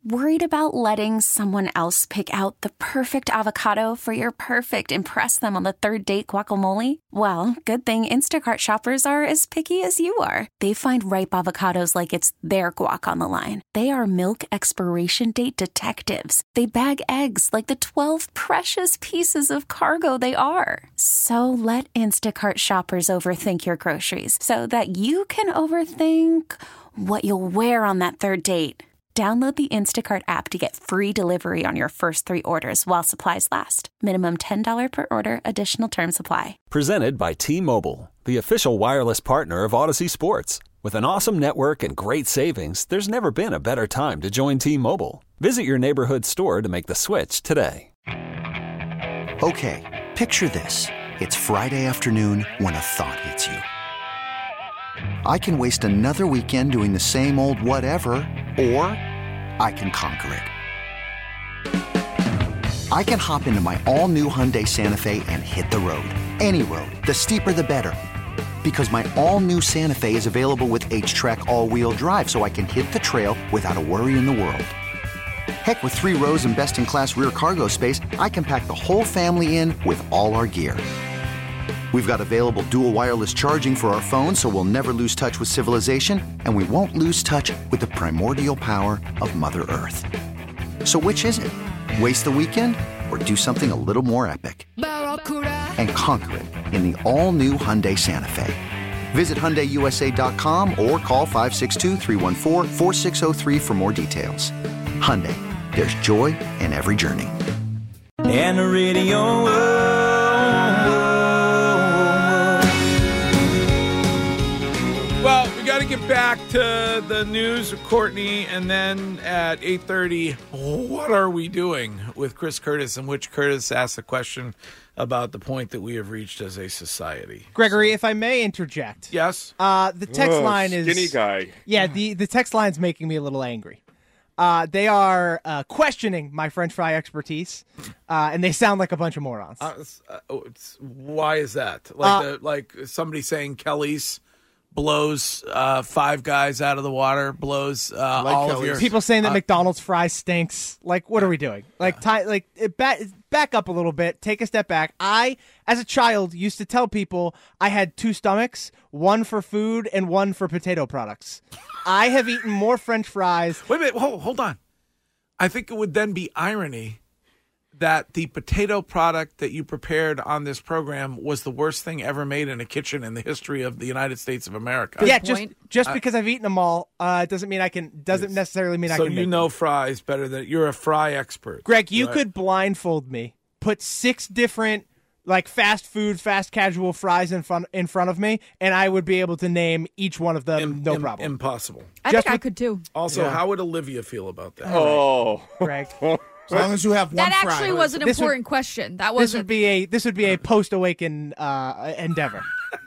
Worried about letting someone else pick out the perfect avocado for your perfect impress them on the third date guacamole? Well, good thing Instacart shoppers are as picky as you are. They find ripe avocados like it's their guac on the line. They are milk expiration date detectives. They bag eggs like the 12 precious pieces of cargo they are. So let Instacart shoppers overthink your groceries so that you can overthink what you'll wear on that third date. Download the Instacart app to get free delivery on your first 3 orders while supplies last. Minimum $10 per order. Additional terms apply. Presented by T-Mobile, the official wireless partner of Odyssey Sports. With an awesome network and great savings, there's never been a better time to join T-Mobile. Visit your neighborhood store to make the switch today. Okay, picture this. It's Friday afternoon when a thought hits you. I can waste another weekend doing the same old whatever, or I can conquer it. I can hop into my all-new Hyundai Santa Fe and hit the road. Any road. The steeper, the better. Because my all-new Santa Fe is available with H-Track all-wheel drive, so I can hit the trail without a worry in the world. Heck, with 3 rows and best-in-class rear cargo space, I can pack the whole family in with all our gear. We've got available dual wireless charging for our phones, so we'll never lose touch with civilization, and we won't lose touch with the primordial power of Mother Earth. So which is it? Waste the weekend or do something a little more epic? And conquer it in the all-new Hyundai Santa Fe. Visit HyundaiUSA.com or call 562-314-4603 for more details. Hyundai, there's joy in every journey. And the radio. Well, we got to get back to the news with Courtney, and then at 8:30, what are we doing with Chris Curtis, in which Curtis asks a question about the point that we have reached as a society. Gregory, if I may interject. Yes? The text line is... Skinny guy. Yeah, the text line's making me a little angry. They are questioning my French fry expertise, and they sound like a bunch of morons. Why is that? Like somebody saying Kelly's blows 5 guys out of the water, blows all of your... People saying that McDonald's fries stinks. Like, what are we doing? Like, back up a little bit. Take a step back. I, as a child, used to tell people I had 2 stomachs, one for food and one for potato products. I have eaten more French fries. Wait a minute. Hold on. I think it would then be irony that the potato product that you prepared on this program was the worst thing ever made in a kitchen in the history of the United States of America. Yeah, just because I've eaten them all doesn't necessarily mean I can. So you know fries better than you're a fry expert. Greg, you could blindfold me, put 6 different like fast food, fast casual fries in front of me, and I would be able to name each one of them. No problem. Impossible. I think I could too. Also, how would Olivia feel about that? Oh, Greg. As long as you have one that fry. actually was an important question. That was this would be a post-awaken endeavor.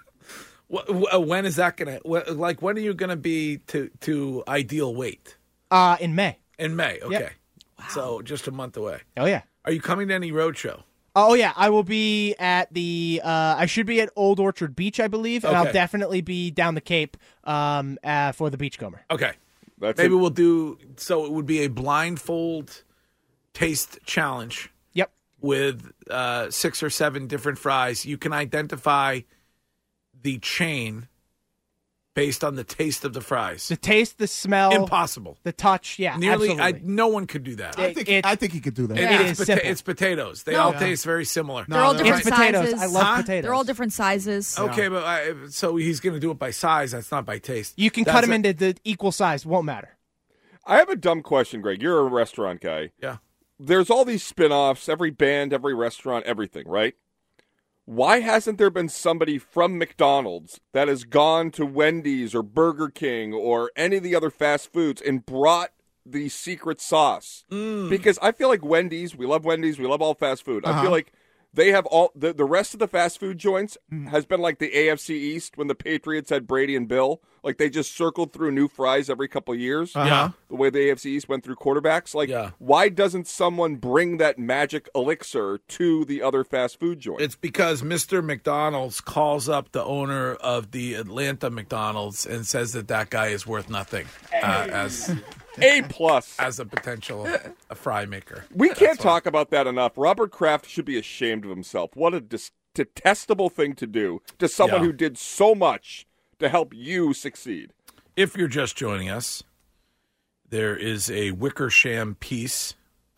When is that gonna? Like, when are you gonna be to ideal weight? In May. In May, okay. Yep. Wow. So just a month away. Oh yeah. Are you coming to any road show? Oh yeah, I will be at the. I should be at Old Orchard Beach, I believe, and I'll definitely be down the Cape for the Beachcomber. Okay. Maybe we'll do. So it would be a blindfold taste challenge. Yep. With 6 or 7 different fries. You can identify the chain based on the taste of the fries. The taste, the smell. Impossible. The touch, yeah, absolutely. No one could do that. I think he could do that. It's potatoes. They all taste very similar. They're all different sizes. Potatoes. I love potatoes. They're all different sizes. Okay, but so he's going to do it by size. That's not by taste. You can cut them into the equal size. Won't matter. I have a dumb question, Greg. You're a restaurant guy. Yeah. There's all these spin-offs, every band, every restaurant, everything, right? Why hasn't there been somebody from McDonald's that has gone to Wendy's or Burger King or any of the other fast foods and brought the secret sauce? Because I feel like Wendy's, we love all fast food. I feel like they have all the rest of the fast food joints has been like the AFC East when the Patriots had Brady and Bill. Like they just circled through new fries every couple of years. Yeah. The way the AFC East went through quarterbacks. Like, why doesn't someone bring that magic elixir to the other fast food joints? It's because Mr. McDonald's calls up the owner of the Atlanta McDonald's and says that guy is worth nothing. A plus as a potential a fry maker. We can't talk about that enough. Robert Kraft should be ashamed of himself. What a detestable thing to do to someone who did so much to help you succeed. If you're just joining us, there is a Wickersham piece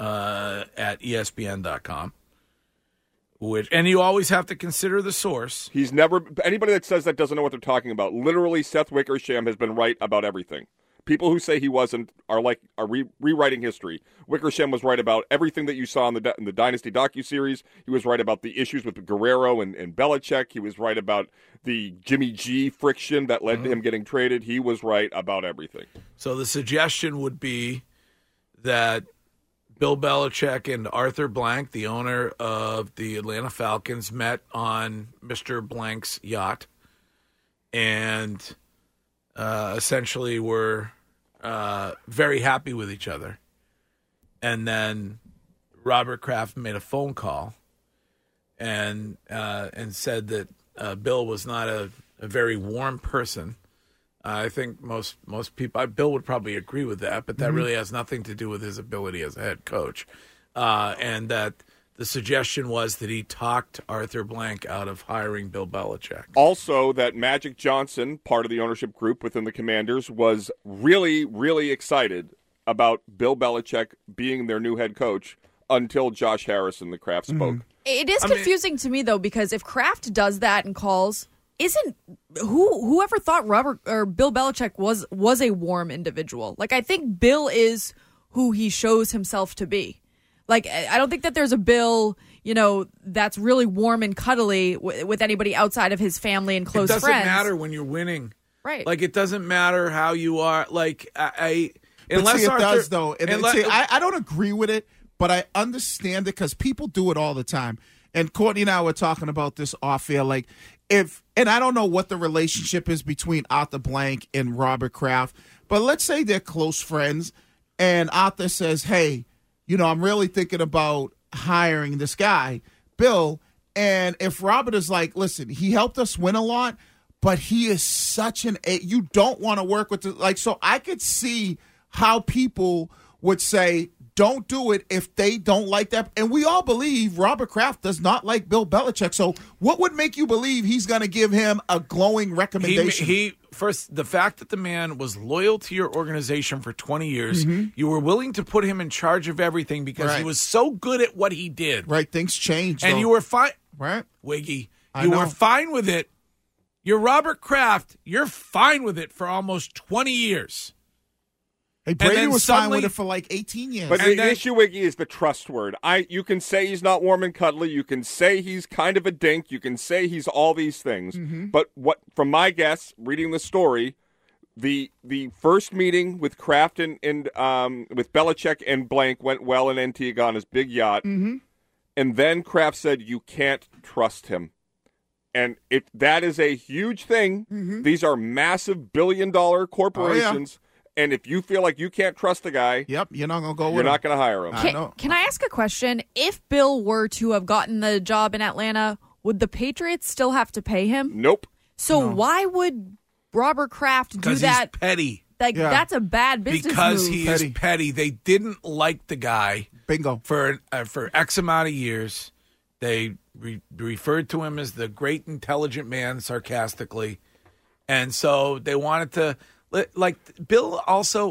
at ESPN.com. And you always have to consider the source. He's never anybody that says that doesn't know what they're talking about. Literally, Seth Wickersham has been right about everything. People who say he wasn't are rewriting history. Wickersham was right about everything that you saw in the Dynasty docuseries. He was right about the issues with Guerrero and Belichick. He was right about the Jimmy G friction that led to him getting traded. He was right about everything. So the suggestion would be that Bill Belichick and Arthur Blank, the owner of the Atlanta Falcons, met on Mr. Blank's yacht and essentially were very happy with each other. And then Robert Kraft made a phone call and said that Bill was not a very warm person. I think most people, Bill would probably agree with that, but that really has nothing to do with his ability as a head coach. And that the suggestion was that he talked Arthur Blank out of hiring Bill Belichick. Also, that Magic Johnson, part of the ownership group within the Commanders, was really, really excited about Bill Belichick being their new head coach until Josh Harrison, the Kraft, spoke. It is confusing to me, though, because if Kraft does that and calls, isn't whoever thought Robert or Bill Belichick was a warm individual? Like, I think Bill is who he shows himself to be. Like, I don't think that there's a Bill, that's really warm and cuddly with anybody outside of his family and close friends. It doesn't matter when you're winning. Right. Like, it doesn't matter how you are. Like, It does, though. I don't agree with it, but I understand it because people do it all the time. And Courtney and I were talking about this off air. Like, and I don't know what the relationship is between Arthur Blank and Robert Kraft, but let's say they're close friends, and Arthur says, hey, I'm really thinking about hiring this guy, Bill. And if Robert is like, listen, he helped us win a lot, but he is such you don't want to work with so I could see how people would say, don't do it if they don't like that. And we all believe Robert Kraft does not like Bill Belichick. So what would make you believe he's going to give him a glowing recommendation? First, the fact that the man was loyal to your organization for 20 years, you were willing to put him in charge of everything because he was so good at what he did. Right, things changed. And you were fine. Right. Wiggy, you were fine with it. You're Robert Kraft. You're fine with it for almost 20 years. Hey, Brady was fine with it for like 18 years. But the issue, Wiggy, is the trust word. You can say he's not warm and cuddly. You can say he's kind of a dink. You can say he's all these things. But from my guess, reading the story, the first meeting with Kraft and with Belichick and Blank went well in Antigua on his big yacht. And then Kraft said, you can't trust him. And that is a huge thing. These are massive billion-dollar corporations. And if you feel like you can't trust the guy, you're not going to go with him. You're not going to hire him. Can I ask a question? If Bill were to have gotten the job in Atlanta, would the Patriots still have to pay him? Nope. So why would Robert Kraft do that? He's petty. That's a bad business because move. He is petty. They didn't like the guy. Bingo. For X amount of years. They referred to him as the great intelligent man sarcastically. And so they wanted to... Like Bill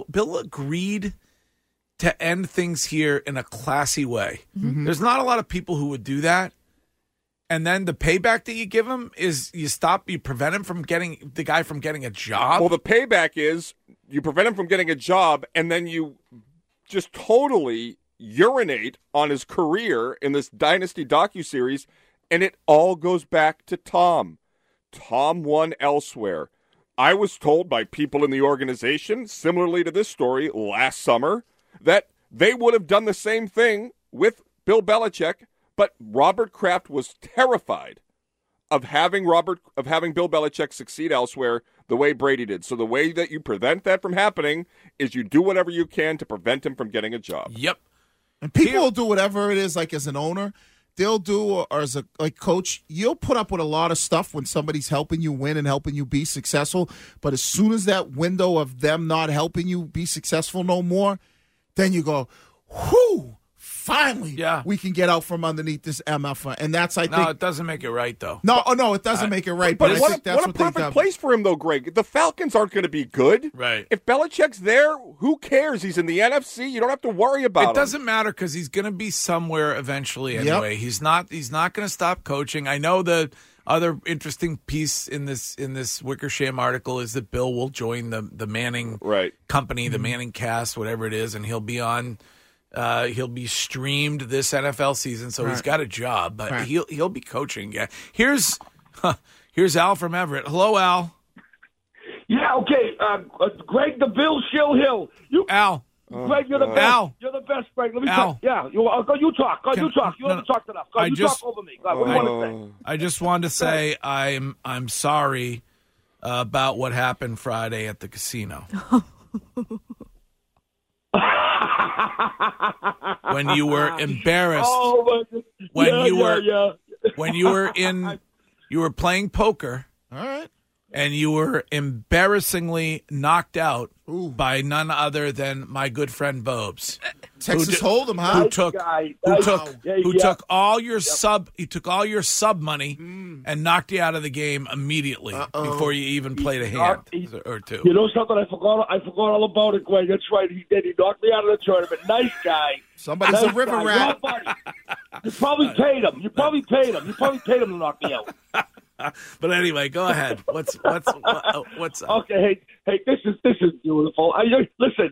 agreed to end things here in a classy way. There's not a lot of people who would do that. And then the payback that you give him is you prevent him from getting a job. Well, the payback is you prevent him from getting a job, and then you just totally urinate on his career in this Dynasty docuseries, and it all goes back to Tom. Tom won elsewhere. I was told by people in the organization, similarly to this story last summer, that they would have done the same thing with Bill Belichick, but Robert Kraft was terrified of having Bill Belichick succeed elsewhere the way Brady did. So the way that you prevent that from happening is you do whatever you can to prevent him from getting a job. Yep. And people will do whatever it is, like as an owner, they'll do, or as a coach, you'll put up with a lot of stuff when somebody's helping you win and helping you be successful. But as soon as that window of them not helping you be successful no more, then you go, whew. Finally, we can get out from underneath this MF, and that's I think. No, it doesn't make it right though. No, it doesn't make it right. But I think that's what a perfect place for him though, Greg. The Falcons aren't going to be good. Right. If Belichick's there, who cares? He's in the NFC. You don't have to worry about him. It doesn't matter because he's going to be somewhere eventually anyway. Yep. He's not going to stop coaching. I know the other interesting piece in this Wickersham article is that Bill will join the Manning company, the Manning cast, whatever it is, and he'll be on. He'll be streamed this NFL season, so he's got a job, but he'll be coaching. Yeah, here's Al from Everett. Hello, Al. Yeah, okay. Greg, the Bill Shill Hill. Al. Greg, you're the best. Al. You're the best, Greg. Let me talk. Yeah, you talk. You talk. You haven't talked enough. Talk over me. What do you want to say? I just wanted to say I'm sorry about what happened Friday at the casino. When you were embarrassed, when you were playing poker, all right, and you were embarrassingly knocked out by none other than my good friend Bobes. Texas Hold'em, huh? Who took all your sub money and knocked you out of the game immediately before you even played a hand or two. You know something? I forgot all about it, Greg. That's right. He did. He knocked me out of the tournament. Nice guy. Somebody's a river rat. You probably paid him. You probably paid him to knock me out. But anyway, go ahead. What's up? Okay, hey, this is beautiful. Listen.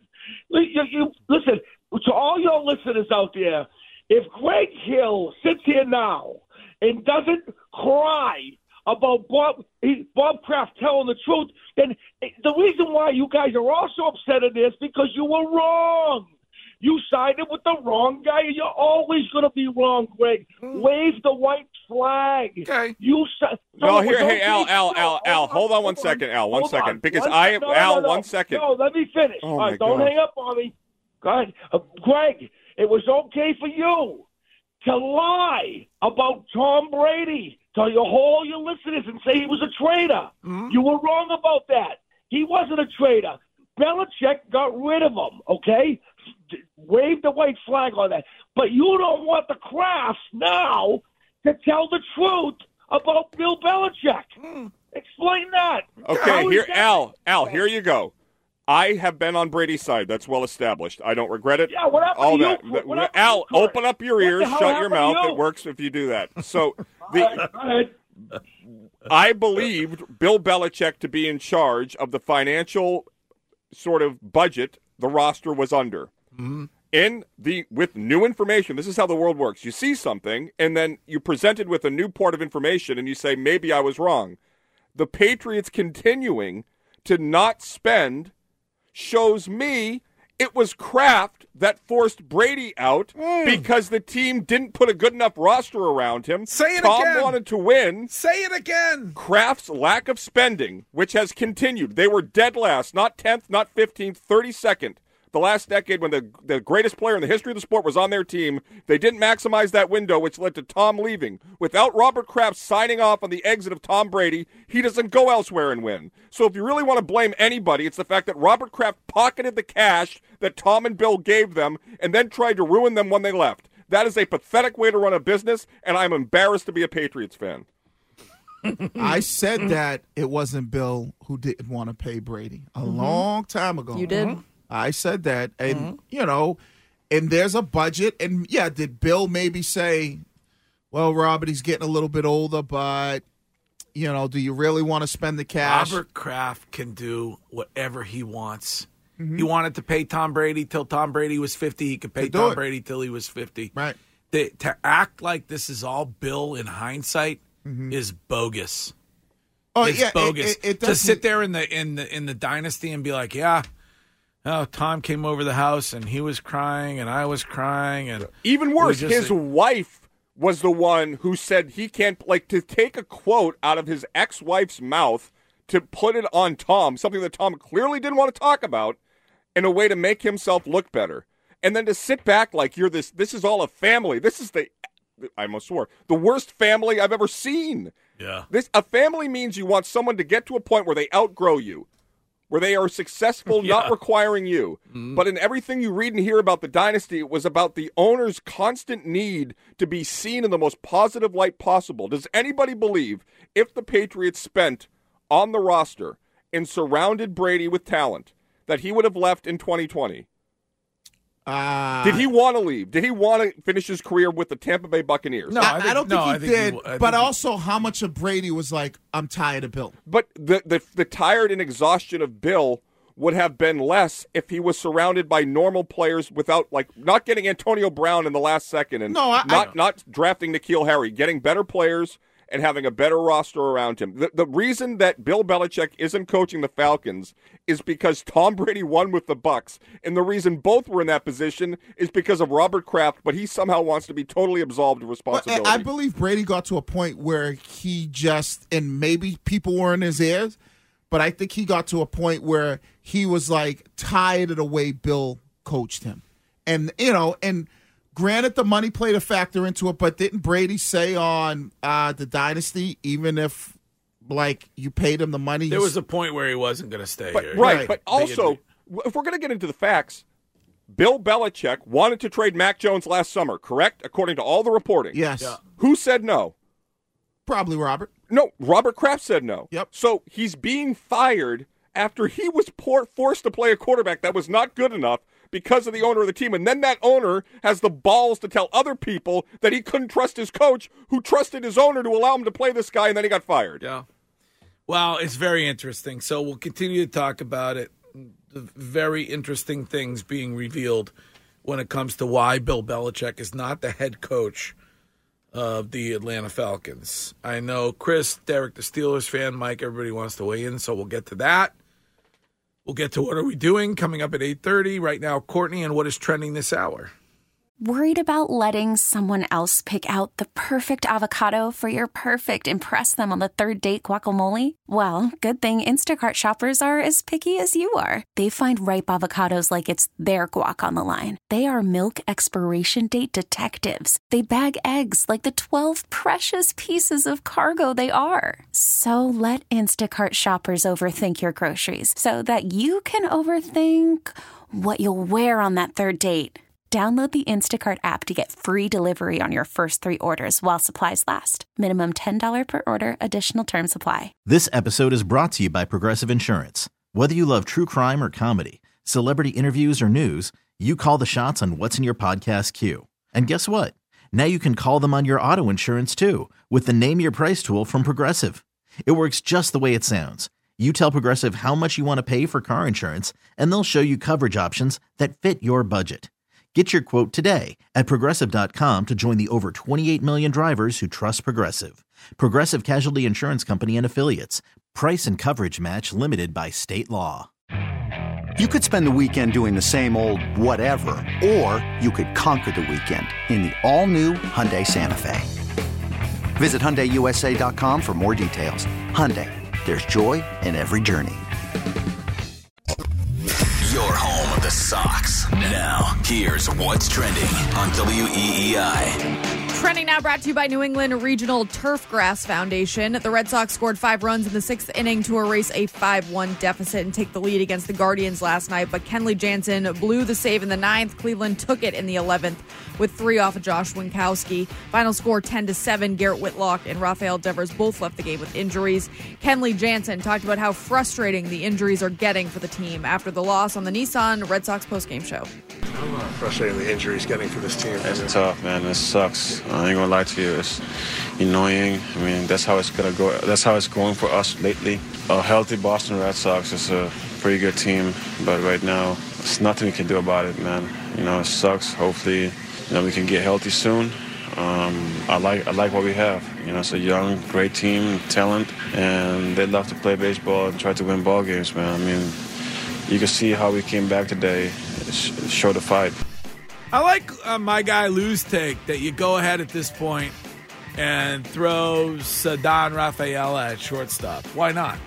To all your listeners out there, if Greg Hill sits here now and doesn't cry about Bob Kraft telling the truth, then the reason why you guys are also upset at this because you were wrong. You sided with the wrong guy, and you're always going to be wrong, Greg. Wave the white flag. Okay. Hey, Al, hold on 1 second, Al, 1 second, because Al, 1 second. No, let me finish. Oh, all right, don't hang up on me. Go ahead. Greg, it was okay for you to lie about Tom Brady to all your listeners and say he was a traitor. Mm-hmm. You were wrong about that. He wasn't a traitor. Belichick got rid of him, okay? Wave the white flag on that. But you don't want the Krafts now to tell the truth about Bill Belichick. Explain that. Okay, here, Al, here you go. I have been on Brady's side. That's well established. I don't regret it. Yeah, what happened to you? Al, open up your ears, shut your mouth. It works if you do that. So I believed Bill Belichick to be in charge of the financial sort of budget the roster was under. Mm-hmm. With new information, this is how the world works. You see something, and then you present it with a new part of information, and you say, maybe I was wrong. The Patriots continuing to not spend shows me it was Kraft that forced Brady out because the team didn't put a good enough roster around him. Say it Tom again. Tom wanted to win. Say it again. Kraft's lack of spending, which has continued. They were dead last, not 10th, not 15th, 32nd. The last decade when the greatest player in the history of the sport was on their team, they didn't maximize that window, which led to Tom leaving. Without Robert Kraft signing off on the exit of Tom Brady, he doesn't go elsewhere and win. So if you really want to blame anybody, it's the fact that Robert Kraft pocketed the cash that Tom and Bill gave them and then tried to ruin them when they left. That is a pathetic way to run a business, and I'm embarrassed to be a Patriots fan. I said that it wasn't Bill who didn't want to pay Brady a long time ago. You did? I said that, and, and there's a budget, and, did Bill maybe say, well, Robert, he's getting a little bit older, but, do you really want to spend the cash? Robert Kraft can do whatever he wants. Mm-hmm. He wanted to pay Tom Brady till Tom Brady was 50. He could pay Tom Brady till he was 50. Right. To act like this is all Bill in hindsight is bogus. Oh, it's bogus. To sit there in the dynasty and be like, Tom came over the house and he was crying and I was crying. And even worse, his wife was the one who said he can't, to take a quote out of his ex-wife's mouth to put it on Tom, something that Tom clearly didn't want to talk about, in a way to make himself look better. And then to sit back like this is all a family. This is the I almost swore, the worst family I've ever seen. Yeah. A family means you want someone to get to a point where they outgrow you, where they are successful, not requiring you. Mm-hmm. But in everything you read and hear about the dynasty, it was about the owner's constant need to be seen in the most positive light possible. Does anybody believe if the Patriots spent on the roster and surrounded Brady with talent that he would have left in 2020? Did he want to leave? Did he want to finish his career with the Tampa Bay Buccaneers? No, I don't think he did. But also, how much of Brady was like, I'm tired of Bill. But the tired and exhaustion of Bill would have been less if he was surrounded by normal players without, like, not getting Antonio Brown in the last second and not drafting N'Keal Harry, getting better players and having a better roster around him. The reason that Bill Belichick isn't coaching the Falcons is because Tom Brady won with the Bucs, and the reason both were in that position is because of Robert Kraft, but he somehow wants to be totally absolved of responsibility. I believe Brady got to a point where he just, and maybe people were in his ears, but I think he got to a point where he was like tired of the way Bill coached him. And, and granted, the money played a factor into it, but didn't Brady say on the Dynasty, even if, like, you paid him the money? There was a point where he wasn't going to stay here. Right, but also, if we're going to get into the facts, Bill Belichick wanted to trade Mac Jones last summer, correct? According to all the reporting. Yes. Yeah. Who said no? Probably Robert. No, Robert Kraft said no. Yep. So he's being fired after he was forced to play a quarterback that was not good enough because of the owner of the team. And then that owner has the balls to tell other people that he couldn't trust his coach, who trusted his owner to allow him to play this guy, and then he got fired. Yeah. Well, it's very interesting. So we'll continue to talk about it. The very interesting things being revealed when it comes to why Bill Belichick is not the head coach of the Atlanta Falcons. I know Chris, Derek, the Steelers fan, Mike, everybody wants to weigh in, so we'll get to that. We'll get to What Are We Doing coming up at 8:30. Right now, Courtney, and what is trending this hour? Worried about letting someone else pick out the perfect avocado for your perfect impress them on the third date guacamole? Well, good thing Instacart shoppers are as picky as you are. They find ripe avocados like it's their guac on the line. They are milk expiration date detectives. They bag eggs like the 12 precious pieces of cargo they are. So let Instacart shoppers overthink your groceries so that you can overthink what you'll wear on that third date. Download the Instacart app to get free delivery on your first 3 orders while supplies last. Minimum $10 per order. Additional terms apply. This episode is brought to you by Progressive Insurance. Whether you love true crime or comedy, celebrity interviews or news, you call the shots on what's in your podcast queue. And guess what? Now you can call them on your auto insurance too with the Name Your Price tool from Progressive. It works just the way it sounds. You tell Progressive how much you want to pay for car insurance, and they'll show you coverage options that fit your budget. Get your quote today at Progressive.com to join the over 28 million drivers who trust Progressive. Progressive Casualty Insurance Company and Affiliates. Price and coverage match limited by state law. You could spend the weekend doing the same old whatever, or you could conquer the weekend in the all-new Hyundai Santa Fe. Visit HyundaiUSA.com for more details. Hyundai, there's joy in every journey. Your home of the Sox. Now, here's what's trending on WEEI. Trending now brought to you by New England Regional Turfgrass Foundation. The Red Sox scored 5 runs in the 6th inning to erase a 5-1 deficit and take the lead against the Guardians last night, but Kenley Jansen blew the save in the 9th. Cleveland took it in the 11th with 3 off of Josh Winkowski. Final score 10-7. Garrett Whitlock and Rafael Devers both left the game with injuries. Kenley Jansen talked about how frustrating the injuries are getting for the team after the loss on the Nissan Red Sox postgame show. Frustrating the injuries getting for this team. It's tough, man. It sucks. I ain't gonna lie to you. It's annoying. I mean, that's how it's gonna go. That's how it's going for us lately. A healthy Boston Red Sox is a pretty good team, but right now, there's nothing we can do about it, man. It sucks. Hopefully, we can get healthy soon. I like what we have. It's a young, great team, talent, and they love to play baseball and try to win ball games, man. I mean, you can see how we came back today. Show the fight. I like my guy Lou's take that you go ahead at this point and throw Ceddanne Rafaela at shortstop. Why not?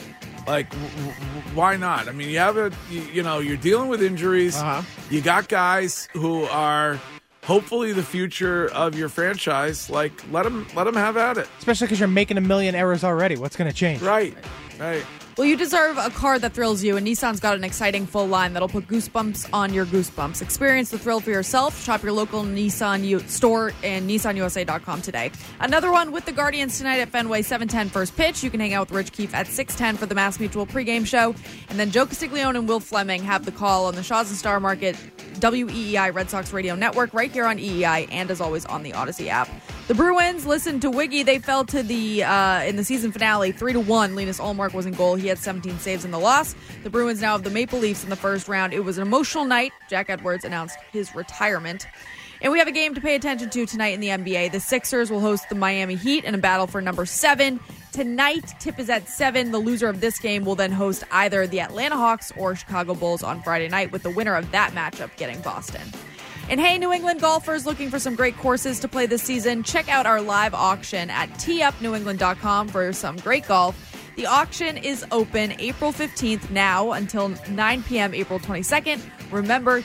Why not? I mean, you have you're dealing with injuries. You got guys who are hopefully the future of your franchise. Like, let them have at it. Especially because you're making a million errors already. What's going to change? Right. Well, you deserve a car that thrills you, and Nissan's got an exciting full line that'll put goosebumps on your goosebumps. Experience the thrill for yourself. Shop your local Nissan store and NissanUSA.com today. Another one with the Guardians tonight at Fenway, 7:10 first pitch. You can hang out with Rich Keefe at 6:10 for the Mass Mutual pregame show. And then Joe Castiglione and Will Fleming have the call on the Shaw's and Star Market WEEI Red Sox Radio Network right here on EEI and, as always, on the Odyssey app. The Bruins, listen to Wiggy. They fell to the in the season finale 3-1. Linus Ullmark was in goal. He had 17 saves in the loss. The Bruins now have the Maple Leafs in the first round. It was an emotional night. Jack Edwards announced his retirement. And we have a game to pay attention to tonight in the NBA. The Sixers will host the Miami Heat in a battle for number 7. Tonight, tip is at 7. The loser of this game will then host either the Atlanta Hawks or Chicago Bulls on Friday night, with the winner of that matchup getting Boston. And hey, New England golfers looking for some great courses to play this season, check out our live auction at teeupnewengland.com for some great golf. The auction is open April 15th now until 9 p.m. April 22nd. Remember,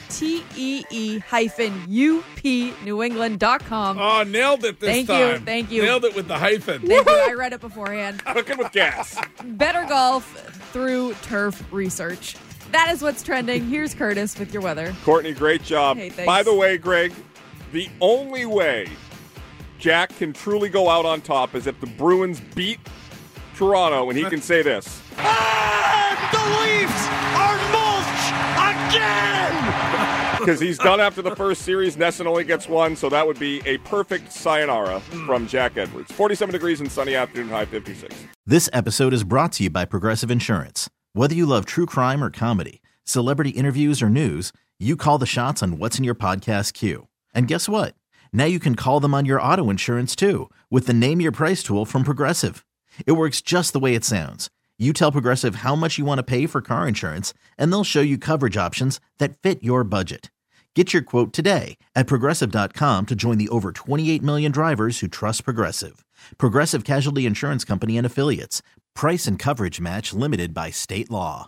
TEE-UPNewengland.com. Oh, nailed it this time. Thank you. Nailed it with the hyphen. Thank you. I read it beforehand. Cooking with gas. Better golf through turf research. That is what's trending. Here's Curtis with your weather. Courtney, great job. Hey, thanks. By the way, Greg, the only way Jack can truly go out on top is if the Bruins beat Toronto, and he can say this. The Leafs are mulch again! Because he's done after the first series. Nesson only gets one, so that would be a perfect sayonara from Jack Edwards. 47 degrees and sunny afternoon, high 56. This episode is brought to you by Progressive Insurance. Whether you love true crime or comedy, celebrity interviews or news, you call the shots on what's in your podcast queue. And guess what? Now you can call them on your auto insurance too, with the Name Your Price tool from Progressive. It works just the way it sounds. You tell Progressive how much you want to pay for car insurance, and they'll show you coverage options that fit your budget. Get your quote today at Progressive.com to join the over 28 million drivers who trust Progressive. Progressive Casualty Insurance Company and Affiliates. Price and coverage match limited by state law.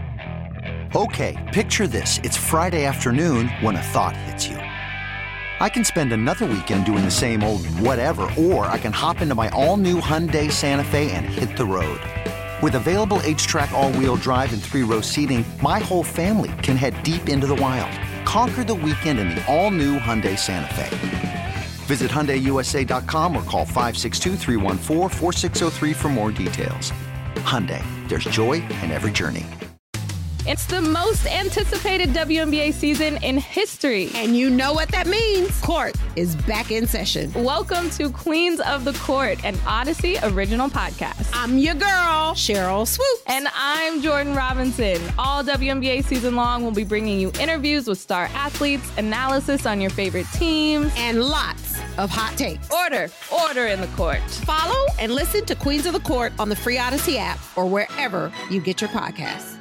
Okay, picture this. It's Friday afternoon when a thought hits you. I can spend another weekend doing the same old whatever, or I can hop into my all-new Hyundai Santa Fe and hit the road. With available H-Track all-wheel drive and 3-row seating, my whole family can head deep into the wild. Conquer the weekend in the all-new Hyundai Santa Fe. Visit HyundaiUSA.com or call 562-314-4603 for more details. Hyundai, there's joy in every journey. It's the most anticipated WNBA season in history. And you know what that means. Court is back in session. Welcome to Queens of the Court, an Odyssey original podcast. I'm your girl, Cheryl Swoops. And I'm Jordan Robinson. All WNBA season long, we'll be bringing you interviews with star athletes, analysis on your favorite teams, and lots of hot takes. Order in the court. Follow and listen to Queens of the Court on the free Odyssey app or wherever you get your podcasts.